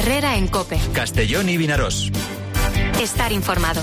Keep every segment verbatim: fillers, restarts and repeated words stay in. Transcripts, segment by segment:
Herrera en COPE. Castellón i Vinaròs. Estar informado.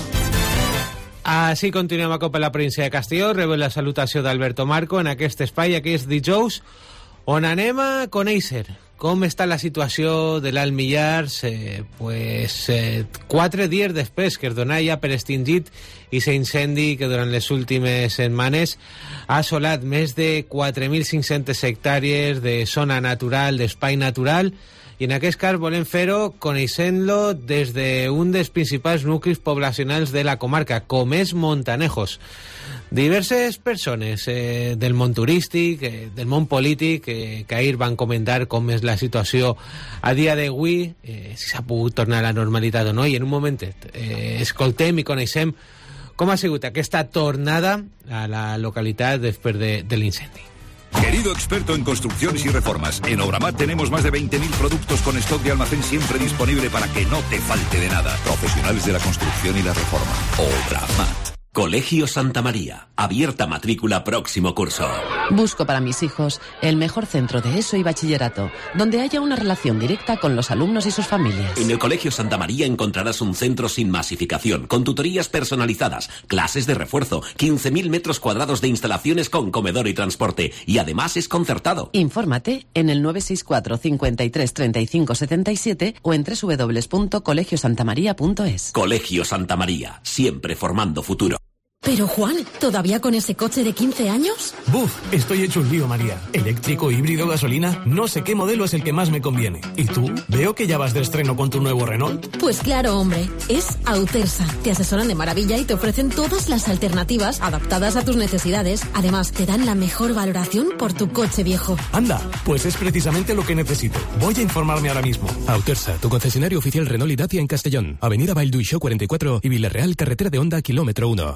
Així continuem a COPE la província de Castelló. Rebeu la salutació d'Alberto Marco en aquest espai, aquest dijous, on anem a conèixer com està la situació de l'Alt Millars, eh, pues, eh, quatre dies després que es donà ja per extingit i s'incendi que durant les últimes setmanes ha assolat més de quatre mil cinc-centes hectàrees de zona natural, d'espai natural, i en aquest cas volem fer-ho coneixent-lo des d'un dels principals nuclis poblacionals de la comarca, com és Montanejos. Diverses persones eh, del món turístic, eh, del món polític, eh, que ahir van comentar com és la situació a dia d'avui, eh, si s'ha pogut tornar a la normalitat o no, i en un momentet eh, escoltem i coneixem com ha sigut aquesta tornada a la localitat després de, de l'incendi. Querido experto en construcciones y reformas, en Obramat tenemos más de veinte mil productos con stock de almacén siempre disponible para que no te falte de nada. Profesionales de la construcción y la reforma. Obramat. Colegio Santa María. Abierta matrícula próximo curso. Busco para mis hijos el mejor centro de ESO y bachillerato, donde haya una relación directa con los alumnos y sus familias. En el Colegio Santa María encontrarás un centro sin masificación, con tutorías personalizadas, clases de refuerzo, quince mil metros cuadrados de instalaciones con comedor y transporte, y además es concertado. Infórmate en el nueve seis cuatro, cincuenta y tres, treinta y cinco, setenta y siete o en doble u doble u doble u punto colegio santa maría punto es. Colegio Santa María, siempre formando futuro. Pero Juan, ¿todavía con ese coche de quince años? Buf, estoy hecho un lío, María. Eléctrico, híbrido, gasolina, no sé qué modelo es el que más me conviene. ¿Y tú? Veo que ya vas de estreno con tu nuevo Renault. Pues claro, hombre, es Autersa. Te asesoran de maravilla y te ofrecen todas las alternativas adaptadas a tus necesidades. Además, te dan la mejor valoración por tu coche viejo. Anda, pues es precisamente lo que necesito. Voy a informarme ahora mismo. Autersa, tu concesionario oficial Renault y Dacia en Castellón. Avenida Valduixó cuarenta y cuatro y Villarreal, carretera de Honda, kilómetro uno.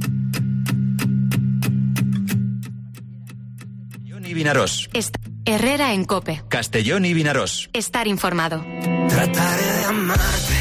Castellón i Vinaròs. Est- Herrera en COPE. Castellón i Vinaròs. Estar informado. Trataré de amarte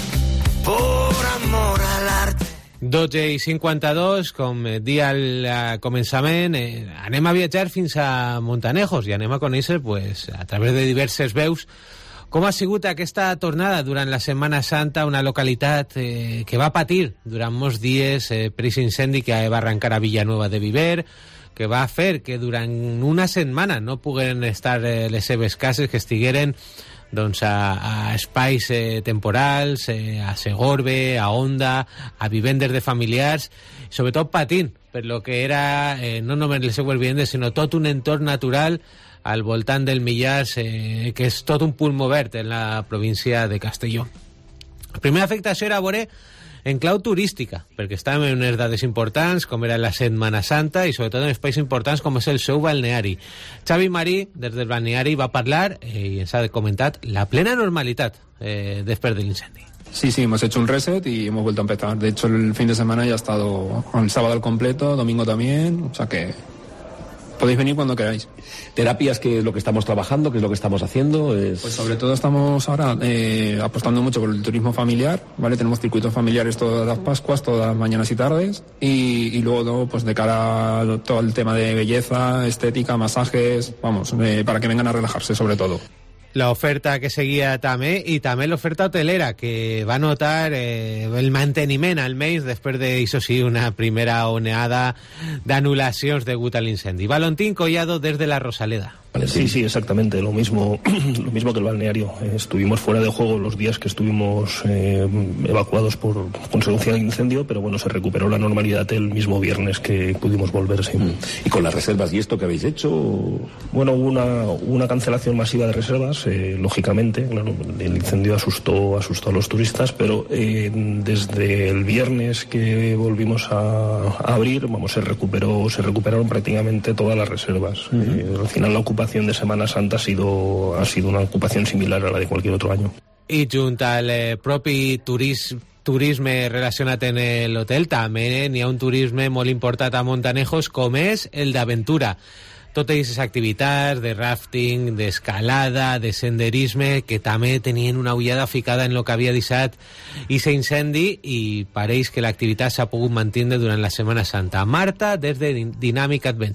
por amor al arte. dotze i cinquanta-dos, com dia al començament, eh, anem a viatjar fins a Montanejos i anem a conèixer, pues, a través de diverses veus, com ha sigut aquesta tornada durant la Setmana Santa, una localitat eh, que va patir durant molts dies eh, per aquest incendi que va arrencar a Villanueva de Viver, que va fer que durant una setmana no pogueren estar eh, les seves cases, que estigueren doncs, a, a espais eh, temporals, eh, a Segorbe, a Onda, a vivendes de familiars, sobretot patint per lo que era eh, no només les seues vivendes, sinó tot un entorn natural al voltant del Millars, eh, que és tot un pulmó verd en la província de Castelló. La primera afectació era a veure en clau turística, perquè estàvem en unes dades importants, com era la Setmana Santa, i sobretot en espais importants com és el seu balneari. Xavi Marí, des del balneari, va parlar, eh, i ens ha comentat, la plena normalitat eh, després de l'incendi. Sí, sí, hemos hecho un reset y hemos vuelto a empezar. De hecho, el fin de semana ya ha estado el sábado al completo, domingo también, o sea que podéis venir cuando queráis. ¿Terapias, qué es lo que estamos trabajando, qué es lo que estamos haciendo? Es... Pues sobre todo estamos ahora eh, apostando mucho por el turismo familiar, ¿vale? Tenemos circuitos familiares todas las Pascuas, todas las mañanas y tardes, y, y luego pues de cara a todo el tema de belleza, estética, masajes, vamos, eh, para que vengan a relajarse sobre todo. La oferta que seguia també, i també l'oferta hotelera, que va notar eh, el manteniment almenys després de, això sí, una primera onada d'anul·lacions degut a l'incendi. Valentín Collado, des de la Rosaleda. Sí, sí, exactamente, lo mismo, lo mismo que el balneario. Estuvimos fuera de juego los días que estuvimos eh, evacuados por consecuencia de incendio, pero bueno, se recuperó la normalidad el mismo viernes que pudimos volver, sí. ¿Y con las reservas y esto que habéis hecho? Bueno, hubo una, una cancelación masiva de reservas, eh, lógicamente, claro, el incendio asustó, asustó a los turistas, pero eh, desde el viernes que volvimos a, a abrir, vamos, se recuperó, se recuperaron prácticamente todas las reservas. Uh-huh. eh, al final la ocupación de Semana Santa ha sido, ha sido una ocupación similar a la de cualquier otro año. I junt al eh, propi turisme, turisme relacionat en l'hotel, també n'hi ha un turisme molt important a Montanejos, com és el d'aventura. Totes aquestes activitats de rafting, d'escalada, de senderisme, que també tenien una ullada ficada en el que havia deixat i s'incendi, i pareix que l'activitat s'ha pogut mantenir durant la Setmana Santa. Marta, des de Dynamic Adventure.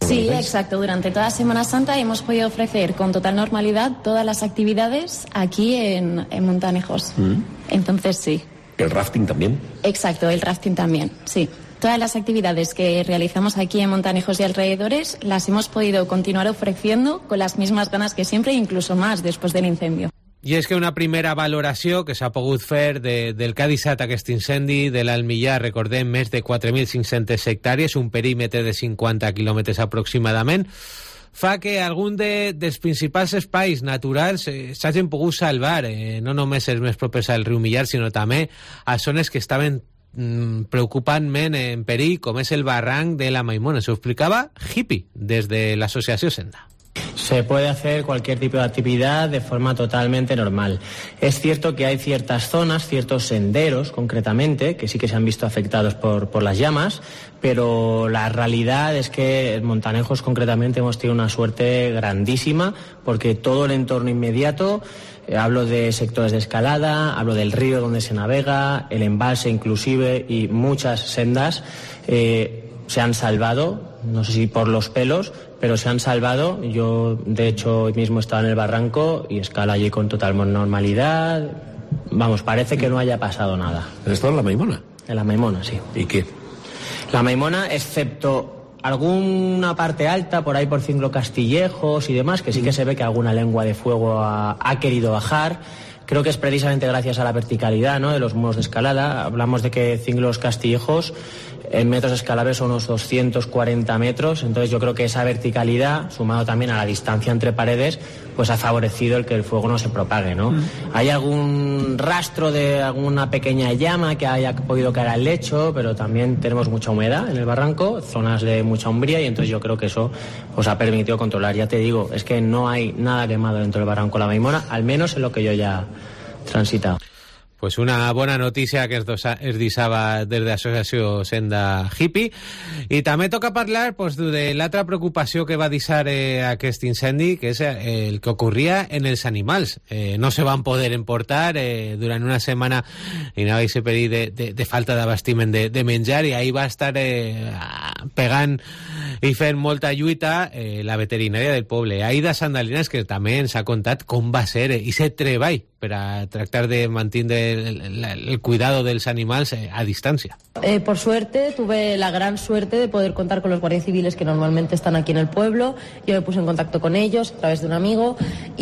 Sí, exacto. Durante toda Semana Santa hemos podido ofrecer con total normalidad todas las actividades aquí en, en Montanejos. Mm. Entonces, sí. ¿El rafting también? Exacto, el rafting también, sí. Todas las actividades que realizamos aquí en Montanejos y alrededores las hemos podido continuar ofreciendo con las mismas ganas que siempre, incluso más después del incendio. I és que una primera valoració que s'ha pogut fer de, del que ha deixat aquest incendi de l'Almillar, recordem, més de quatre mil cinc-centes hectàrees, un perímetre de cinquanta quilòmetres aproximadament, fa que algun de, dels principals espais naturals eh, s'hagin pogut salvar, eh, no només els més propers al riu Millar, sinó també a zones que estaven mm, preocupantment en perill, com és el barranc de la Maimona. S'ho explicava Hippie, des de l'associació Senda. Se puede hacer cualquier tipo de actividad de forma totalmente normal. Es cierto que hay ciertas zonas, ciertos senderos concretamente, que sí que se han visto afectados por, por las llamas, pero la realidad es que en Montanejos concretamente hemos tenido una suerte grandísima, porque todo el entorno inmediato, eh, hablo de sectores de escalada, hablo del río donde se navega, el embalse inclusive, y muchas sendas eh, se han salvado, no sé si por los pelos, pero se han salvado. Yo, de hecho, hoy mismo estaba en el barranco y escalo allí con total normalidad. Vamos, parece que no haya pasado nada. ¿Has estado en la Maimona? En la Maimona, sí. ¿Y qué? La Maimona, excepto alguna parte alta, por ahí por Cinglo Castillejos y demás, que sí que se ve que alguna lengua de fuego ha, ha querido bajar. Creo que es precisamente gracias a la verticalidad, ¿no?, de los muros de escalada. Hablamos de que Cinglos Castillejos en metros escalables son unos doscientos cuarenta metros, entonces yo creo que esa verticalidad, sumado también a la distancia entre paredes, pues ha favorecido el que el fuego no se propague, ¿no? Mm. Hay algún rastro de alguna pequeña llama que haya podido caer al lecho, pero también tenemos mucha humedad en el barranco, zonas de mucha umbría, y entonces yo creo que eso pues ha permitido controlar. Ya te digo, es que no hay nada quemado dentro del barranco La Maimona, al menos en lo que yo ya he transitado. Pues una bona notícia que es, dosa, es deixava des de l'associació Senda Hippie. I també toca parlar pues, de l'altra preocupació que va deixar eh, aquest incendi, que és eh, el que ocorria en els animals. Eh, no se van poder emportar eh, durant una setmana i anava a ser perill de, de, de falta d'abastiment de, de menjar, i ahir va estar eh, pegant i fent molta lluita eh, la veterinària del poble, Aida Sandalinas, que també ens ha contat com va ser eh, i ser treball per a tractar de mantenir el, el, el cuidado de los animales eh, a distancia. Eh, por suerte, tuve la gran suerte de poder contar con los guardias civiles que normalmente están aquí en el pueblo. Yo me puse en contacto con ellos a través de un amigo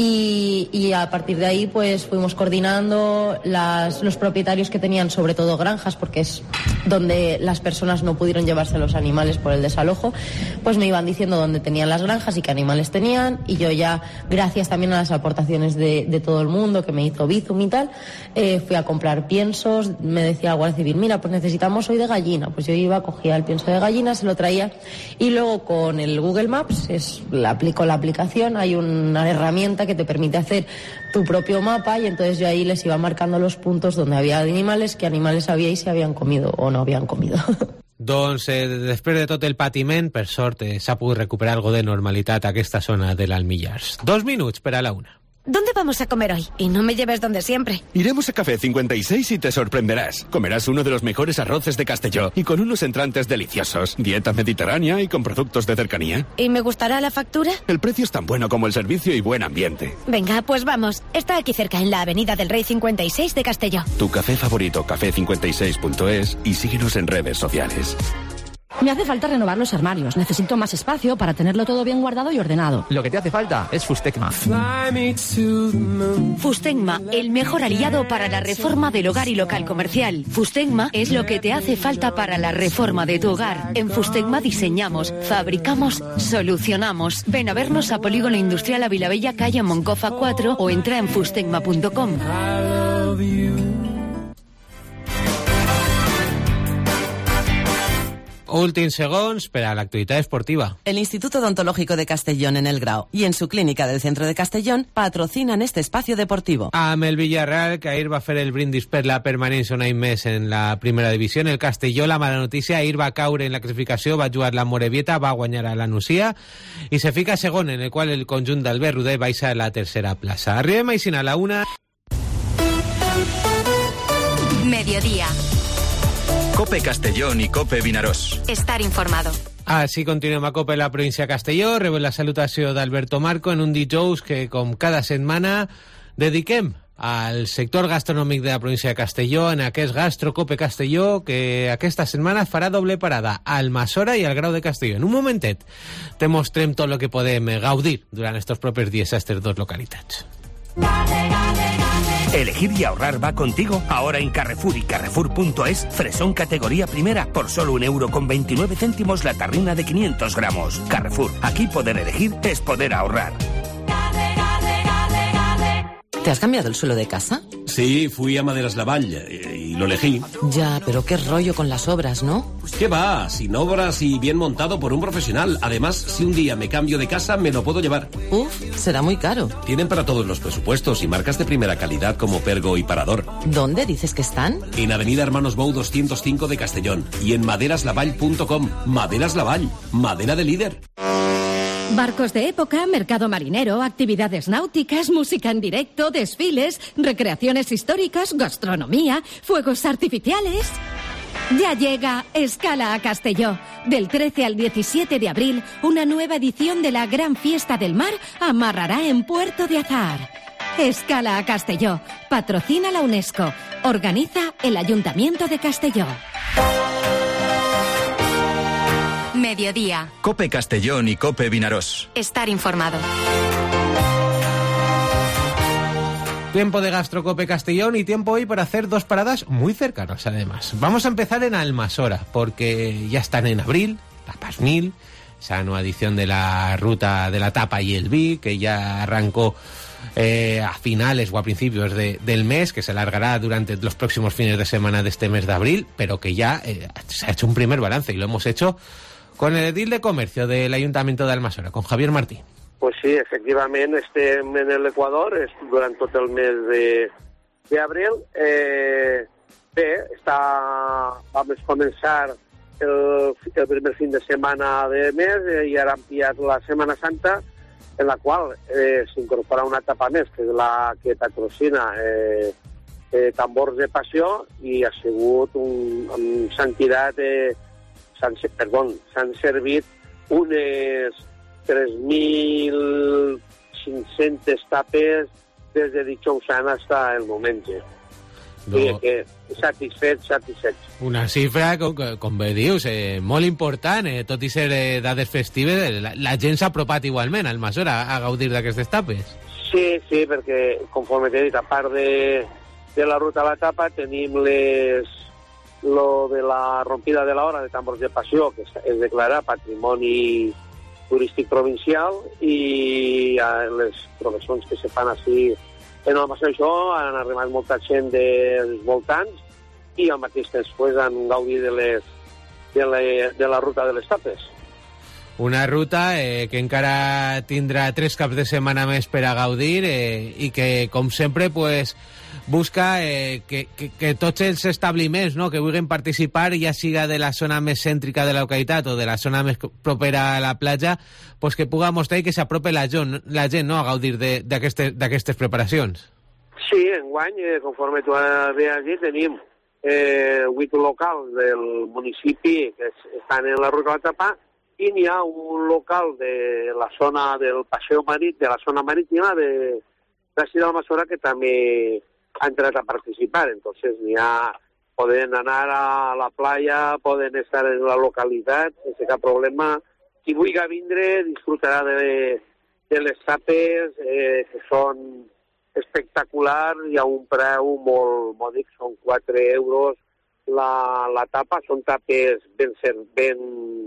y, y a partir de ahí pues fuimos coordinando las, los propietarios que tenían sobre todo granjas, porque es donde las personas no pudieron llevarse los animales por el desalojo, pues me iban diciendo dónde tenían las granjas y qué animales tenían, y yo ya, gracias también a las aportaciones de, de todo el mundo que me hizo Bizum y tal, eh, fui a comprar piensos. Me decía la Guardia Civil, mira, pues necesitamos hoy de gallina, pues yo iba, cogía el pienso de gallina, se lo traía, y luego con el Google Maps, es, la aplico la aplicación, hay una herramienta que te permite hacer tu propio mapa, y entonces yo ahí les iba marcando los puntos donde había animales, qué animales había y si habían comido o no habían comido. Doncs eh, després de tot el patiment, per sort eh, s'ha pogut recuperar algo de normalitat a aquesta zona de l'Almillars. Dos minuts per a la una. ¿Dónde vamos a comer hoy? Y no me lleves donde siempre. Iremos a Café cincuenta y seis y te sorprenderás. Comerás uno de los mejores arroces de Castelló y con unos entrantes deliciosos. Dieta mediterránea y con productos de cercanía. ¿Y me gustará la factura? El precio es tan bueno como el servicio y buen ambiente. Venga, pues vamos. Está aquí cerca, en la Avenida del Rey cincuenta y seis de Castelló. Tu café favorito, café cincuenta y seis punto es, y síguenos en redes sociales. Me hace falta renovar los armarios. Necesito más espacio para tenerlo todo bien guardado y ordenado. Lo que te hace falta es Fustecma. Fustecma, el mejor aliado para la reforma del hogar y local comercial. Fustecma es lo que te hace falta para la reforma de tu hogar. En Fustecma diseñamos, fabricamos, solucionamos. Ven a vernos a Polígono Industrial Avilabella, calle Moncofa cuatro, o entra en fustecma punto com. Últims segons per a l'actualitat esportiva. El Instituto Odontológico de Castellón en el Grau y en su clínica del centro de Castellón patrocinan este espacio deportivo. Amb el Villarreal, que ahir va fer el brindis per la permanència un any més en la primera divisió. El Castelló, la mala notícia, ahir va caure en la classificació, va jugar la Morevieta, va guanyar a la Nucía i se fica segon, en el qual el conjunt d'Albert Roder baixa a la tercera plaça. Arribem així a la una. Mediodía. COPE Castellón y COPE Vinaròs. Estar informado. Així continuem a COPE la província de Castelló. Rebem la salutació d'Alberto Marco en un dijous que, com cada setmana, dediquem al sector gastronòmic de la província de Castelló, en aquest Gastro COPE Castelló, que aquesta setmana farà doble parada al Almassora i al Grau de Castelló. En un momentet te mostrem tot el que podem gaudir durant estos propers dies a aquestes dues localitats. Elegir y ahorrar va contigo. Ahora en Carrefour y Carrefour punto es, fresón categoría primera por solo un euro con veintinueve céntimos la tarrina de quinientos gramos. Carrefour, aquí poder elegir es poder ahorrar. ¿Te has cambiado el suelo de casa? Sí, fui a Maderas Lavall y, y lo elegí. Ya, pero qué rollo con las obras, ¿no? ¿Qué va? Sin obras y bien montado por un profesional. Además, si un día me cambio de casa, me lo puedo llevar. Uf, será muy caro. Tienen para todos los presupuestos y marcas de primera calidad como Pergo y Parador. ¿Dónde dices que están? En Avenida Hermanos Bou doscientos cinco de Castellón y en maderas lavall punto com. Maderas Lavall, madera de líder. Barcos de época, mercado marinero, actividades náuticas, música en directo, desfiles, recreaciones históricas, gastronomía, fuegos artificiales. Ya llega Escala a Castelló. Del trece al diecisiete de abril, una nueva edición de la Gran Fiesta del Mar amarrará en Puerto de Azahar. Escala a Castelló. Patrocina la UNESCO. Organiza el Ayuntamiento de Castelló. Mediodía. COPE Castellón y COPE Vinarós. Estar informado. Tiempo de Gastro COPE Castellón y tiempo hoy para hacer dos paradas muy cercanas, además. Vamos a empezar en Almassora, porque ya están en abril, la Pasmil, esa nueva edición de la ruta de la tapa y el vi, que ya arrancó eh, a finales o a principios de, del mes, que se alargará durante los próximos fines de semana de este mes de abril, pero que ya eh, se ha hecho un primer balance y lo hemos hecho con el edil de comercio del Ayuntamiento de Almassora, con Javier Martí. Pues sí, efectivament estem en l'Equador durant tot el mes de d'abril. Eh, bé, està, vam començar el, el primer fin de setmana de mes eh, i ara hem pillat la Setmana Santa, en la qual eh, s'incorpora una etapa més, que és la que patrocina eh, eh, Tambors de Passió, i ha sigut un... s'han tirat... Eh, s'han, perdó, s'han servit unes tres mil cinc-centes tapes des de dijous fins al moment. No. Sí, que satisfets, satisfets. Una xifra, com, com bé dius, eh, molt important, eh, tot i ser eh, dades festives, la, la gent s'ha apropat igualment al Almassora a gaudir d'aquestes tapes. Sí, sí, perquè, conforme t'he dit, a part de, de la ruta a la tapa, tenim les... lo de la rompida de la hora de Tambors de Passió, que es declara patrimoni turístic provincial, i les professions que se fan així en el Almassora. Això han arribat molta gent dels voltants i al mateix temps pues, han gaudit de, les, de, la, de la ruta de les tapes. Una ruta eh, que encara tindrà tres caps de setmana més per a gaudir eh, i que, com sempre, pues, busca eh, que, que, que tots els establiments, no?, que vulguin participar, ja siga de la zona més cèntrica de la localitat o de la zona més propera a la platja, pues que puga mostrar i que s'aprope la, la gent, no?, a gaudir d'aquestes preparacions. Sí, enguany, eh, conforme tu has dit, tenim eh, vuit locals del municipi que estan en la ruta de la tapa, i n'hi ha un local de la zona del passeig marit, de la zona marítima de la ciutat d'Almassora, que també ha entrat a participar. Entonces n'hi ha, poden anar a la playa, poden estar en la localitat sense cap problema. Qui vulgui vindre disfrutarà de, de les tapes, eh, que són espectaculars, hi ha un preu molt mòdic, són quatre euros la, la tapa, són tapes ben, ben,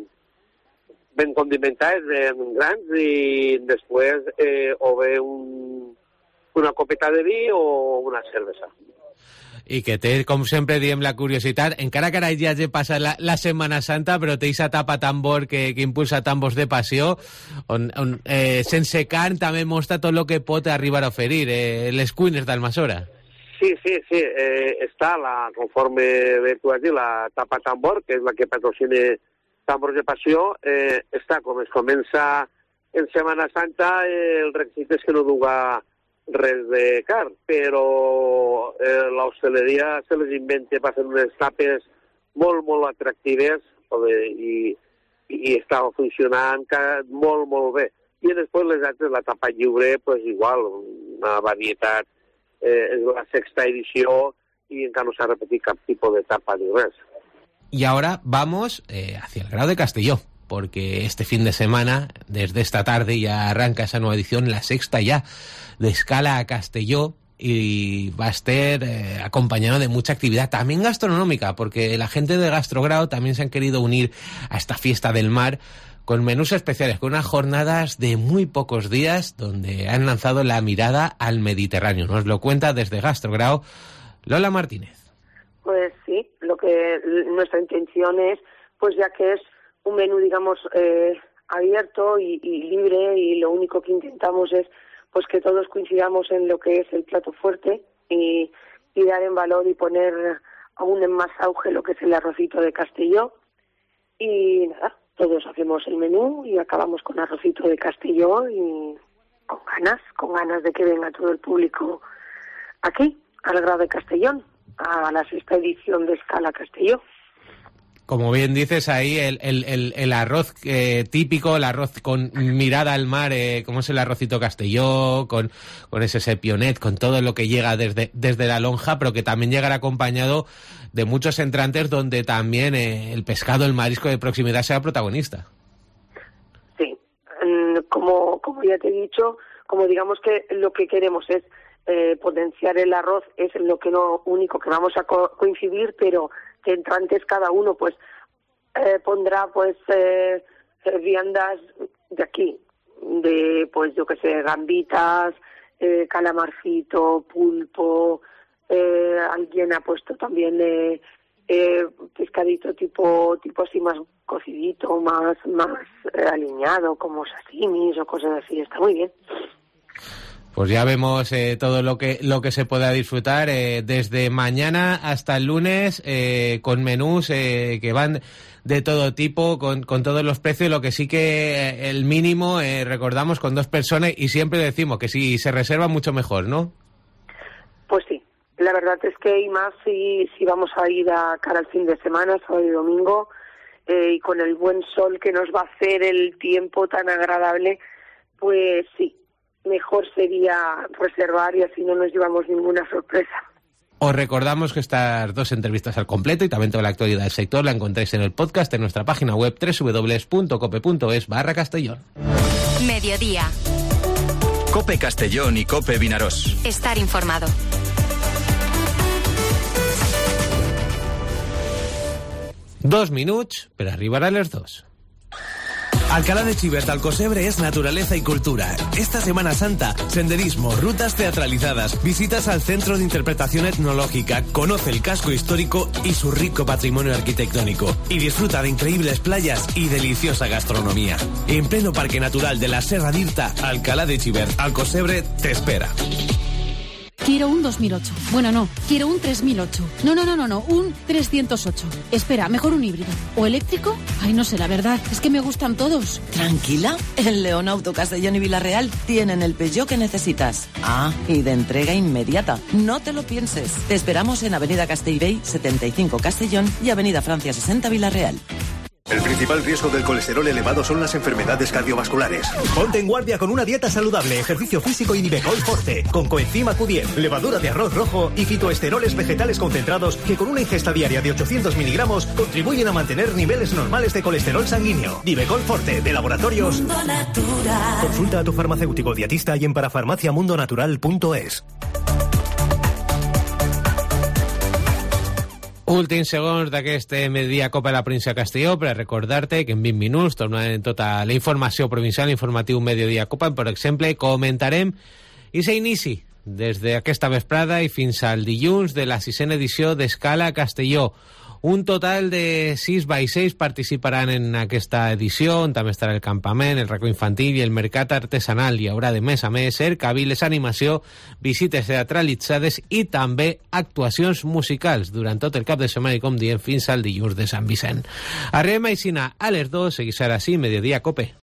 ben condimentades, ben grans, i després eh, o bé un, una copeta de vi o una cervesa. I que té, com sempre diem, la curiositat, encara que ara ja hagi passat la, la Setmana Santa, però té aquesta tapa tambor que, que impulsa Tambors de Passió, on, on eh, sense carn també mostra tot el que pot arribar a oferir eh, les cuines d'Almassora. Sí, sí, sí, eh, està, la, conforme bé tu has dit, la tapa tambor, que és la que patrocina Tambors de Passió, eh, està, com es comença en Setmana Santa, eh, el requisit és que no duga res de car, però eh, l'hostaleria se les inventa per fer unes tapes molt, molt atractives, i i estava funcionant molt, molt bé. I després les altres, la tapa lliure, pues igual, una varietat, eh, és la sexta edició y encara no se ha repetido cap tipo de etapa ni res. Y ahora vamos eh, hacia el Grau de Castelló, porque este fin de semana, desde esta tarde, ya arranca esa nueva edición, la sexta ya, de Escala a Castelló, y va a estar eh, acompañado de mucha actividad, también gastronómica, porque la gente de Gastrograo también se han querido unir a esta fiesta del mar, con menús especiales, con unas jornadas de muy pocos días, donde han lanzado la mirada al Mediterráneo. Nos lo cuenta desde Gastrograo Lola Martínez. Pues sí, lo que nuestra intención es, pues ya que es un menú, digamos, eh, abierto y, y libre, y lo único que intentamos es pues que todos coincidamos en lo que es el plato fuerte y, y dar en valor y poner aún en más auge lo que es el arrocito de Castelló. Y nada, todos hacemos el menú y acabamos con arrocito de Castelló y con ganas, con ganas de que venga todo el público aquí, al Grau de Castellón, a la sexta edición de Escala Castelló. Como bien dices ahí, el, el, el, el arroz eh, típico, el arroz con mirada al mar, eh, como es el arrocito Castelló, con, con ese sepionet, con todo lo que llega desde, desde la lonja, pero que también llegará acompañado de muchos entrantes donde también eh, el pescado, el marisco de proximidad sea protagonista. Sí, como, como ya te he dicho, como digamos que lo que queremos es eh, potenciar el arroz, es lo que no único que vamos a co- coincidir, pero que entrantes cada uno pues eh, pondrá pues eh, viandas de aquí, de pues yo que sé, gambitas, eh, calamarcito, pulpo, eh, alguien ha puesto también eh, eh, pescadito tipo tipo así más cocidito, más más eh, aliñado, como sashimis o cosas así, está muy bien. Pues ya vemos eh, todo lo que lo que se pueda disfrutar eh, desde mañana hasta el lunes, eh, con menús eh, que van de todo tipo, con, con todos los precios. Lo que sí que eh, el mínimo, eh, recordamos, con dos personas, y siempre decimos que si se reserva mucho mejor, ¿no? Pues sí, la verdad es que y más si, si vamos a ir a cara al fin de semana, sábado y domingo, eh, y con el buen sol que nos va a hacer el tiempo tan agradable, pues sí, mejor sería reservar y así no nos llevamos ninguna sorpresa. Os recordamos que estas dos entrevistas al completo y también toda la actualidad del sector la encontráis en el podcast en nuestra página web doble u doble u doble u punto cope punto es barra Castellón. Mediodía. Cope Castellón y Cope Vinaròs. Estar informado. Dos minuts per arribar a les dos. Alcalá de Chivert Alcosebre es naturaleza y cultura. Esta Semana Santa, senderismo, rutas teatralizadas, visitas al Centro de Interpretación Etnológica, conoce el casco histórico y su rico patrimonio arquitectónico y disfruta de increíbles playas y deliciosa gastronomía. En pleno Parque Natural de la Serra d'Irta, Alcalá de Chivert Alcosebre te espera. Quiero un dos mil ocho. Bueno, no, quiero un tres mil ocho. No, no, no, no, no, un trescientos ocho. Espera, mejor un híbrido. ¿O eléctrico? Ay, no sé, la verdad, es que me gustan todos. Tranquila, en León Auto Castellón y Villarreal tienen el Peugeot que necesitas. Ah, y de entrega inmediata. No te lo pienses. Te esperamos en Avenida Castellbey, setenta y cinco Castellón y Avenida Francia sesenta Villarreal. El principal riesgo del colesterol elevado son las enfermedades cardiovasculares. Ponte en guardia con una dieta saludable, ejercicio físico y Nivecol Forte, con coenzima Q diez, levadura de arroz rojo y fitoesteroles vegetales concentrados que con una ingesta diaria de ochocientos miligramos contribuyen a mantener niveles normales de colesterol sanguíneo. Nivecol Forte, de Laboratorios Mundo Natural. Consulta a tu farmacéutico dietista y en parafarmaciamundonatural punto es. Últims segons d'aquest Mediodía Copa de la Província de Castelló per a recordar-te que en vint minuts tornarem tota la informació provincial, informatiu Mediodía Copa. Per exemple, comentarem i s'inici des d'aquesta vesprada i fins al dilluns de la sisena edició d'Escala Castelló. Un total de sis vaixells participaran en aquesta edició, on també estarà el campament, el racó infantil i el mercat artesanal. Hi haurà, de més a més, cercaviles, animació, visites teatralitzades i també actuacions musicals durant tot el cap de setmana i, com diem, fins al dilluns de Sant Vicent. Arribem a Ixina a les dos, segueix ara sí, Mediodía Cope.